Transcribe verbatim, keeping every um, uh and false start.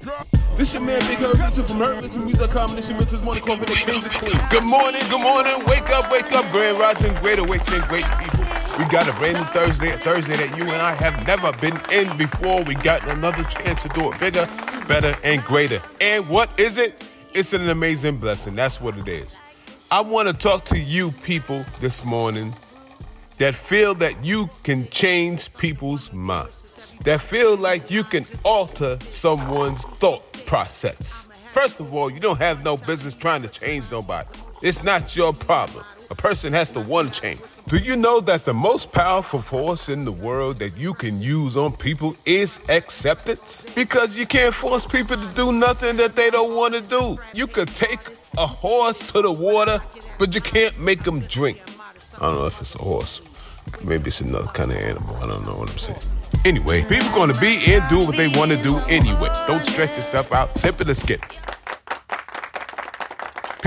This your man Big Herb Listen from Herb Listen Music dot com, and this your mentor's morning call for the kings and queens. Good morning, good morning, wake up, wake up, Grand Rising, great awakening, great people. We got a brand new Thursday, a Thursday that you and I have never been in before. We got another chance to do it bigger, better, and greater. And what is it? It's an amazing blessing. That's what it is. I want to talk to you people this morning that feel that you can change people's minds, that feel like you can alter someone's thought process. First of all, you don't have no business trying to change nobody. It's not your problem. A person has to want to change. Do you know that the most powerful force in the world that you can use on people is acceptance? Because you can't force people to do nothing that they don't want to do. You could take a horse to the water, but you can't make them drink. I don't know if it's a horse. Maybe it's another kind of animal. I don't know what I'm saying. Anyway, people going to be and do what they want to do anyway. Don't stress yourself out. Sip it or skip it.